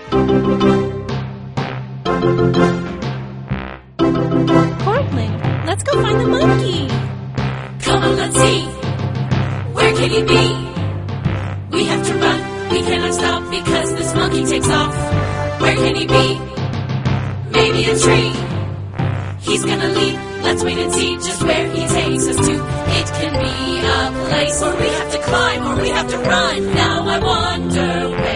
Cortland, let's go find the monkey. Come on, let's see. Where can he be? We have to run. We cannot stop because this monkey takes off. Where can he be? Maybe a tree. He's gonna leap. Let's wait and see just where he takes us to. It can be a place where we have to climb or we have to run. Now I wonder where